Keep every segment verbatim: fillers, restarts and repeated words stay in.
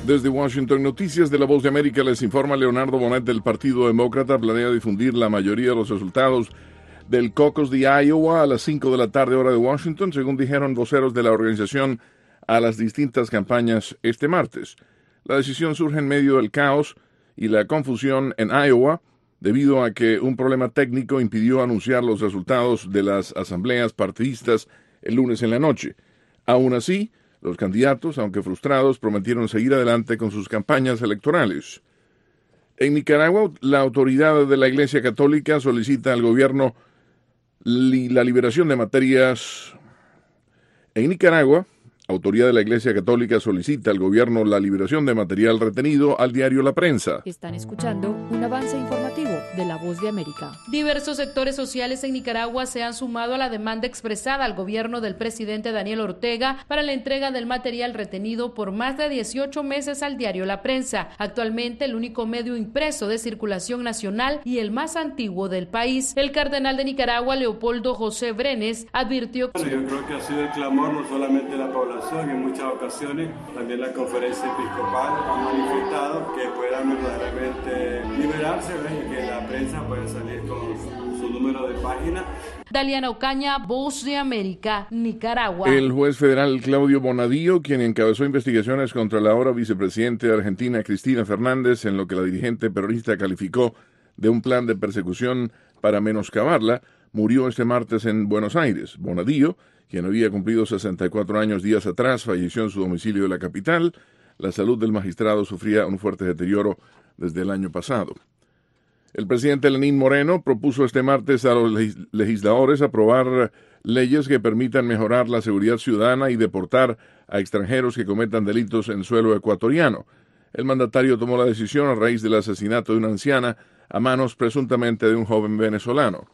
Desde Washington, Noticias de la Voz de América, les informa Leonardo Bonet del Partido Demócrata. Planea difundir la mayoría de los resultados del caucus de Iowa a las cinco de la tarde hora de Washington, según dijeron voceros de la organización a las distintas campañas este martes. La decisión surge en medio del caos y la confusión en Iowa debido a que un problema técnico impidió anunciar los resultados de las asambleas partidistas el lunes en la noche. Aún así, los candidatos, aunque frustrados, prometieron seguir adelante con sus campañas electorales. En Nicaragua, la autoridad de la Iglesia Católica solicita al gobierno li- la liberación de materias. En Nicaragua, autoridad de la Iglesia Católica solicita al gobierno la liberación de material retenido al diario La Prensa. Están escuchando un avance informativo de La Voz de América. Diversos sectores sociales en Nicaragua se han sumado a la demanda expresada al gobierno del presidente Daniel Ortega para la entrega del material retenido por más de dieciocho meses al diario La Prensa, actualmente el único medio impreso de circulación nacional y el más antiguo del país. El cardenal de Nicaragua, Leopoldo José Brenes, advirtió que... Bueno, yo creo que ha sido el clamor no solamente de la población, en muchas ocasiones también la conferencia episcopal ha manifestado que puedan verdaderamente liberarse, ¿ves? Que la prensa pueda salir con su, su número de página. Daliana Ocaña, Voz de América, Nicaragua. El juez federal Claudio Bonadío, quien encabezó investigaciones contra la ahora vicepresidente de Argentina, Cristina Fernández, en lo que la dirigente peronista calificó de un plan de persecución para menoscabarla, murió este martes en Buenos Aires. Bonadío, quien había cumplido sesenta y cuatro años días atrás, falleció en su domicilio de la capital. La salud del magistrado sufría un fuerte deterioro desde el año pasado. El presidente Lenín Moreno propuso este martes a los legisladores aprobar leyes que permitan mejorar la seguridad ciudadana y deportar a extranjeros que cometan delitos en suelo ecuatoriano. El mandatario tomó la decisión a raíz del asesinato de una anciana a manos presuntamente de un joven venezolano.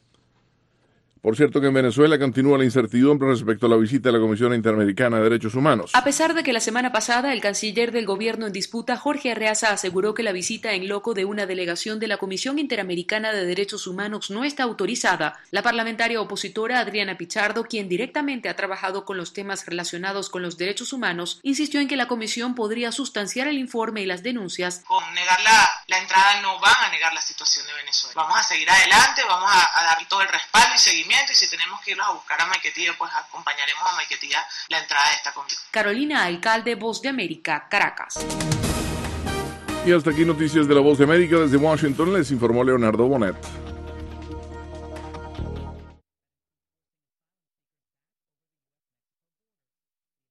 Por cierto que en Venezuela continúa la incertidumbre respecto a la visita de la Comisión Interamericana de Derechos Humanos. A pesar de que la semana pasada el canciller del gobierno en disputa, Jorge Arreaza, aseguró que la visita en loco de una delegación de la Comisión Interamericana de Derechos Humanos no está autorizada, la parlamentaria opositora Adriana Pichardo, quien directamente ha trabajado con los temas relacionados con los derechos humanos, insistió en que la comisión podría sustanciar el informe y las denuncias. Con negar la, la entrada no van a negar la situación de Venezuela. Vamos a seguir adelante, vamos a, a dar todo el respaldo y seguimiento. Y si tenemos que irlos a buscar a Maiquetía, pues acompañaremos a Maiquetía la entrada de esta comisión. Carolina Alcalde, Voz de América, Caracas. Y hasta aquí Noticias de la Voz de América. Desde Washington les informó Leonardo Bonet.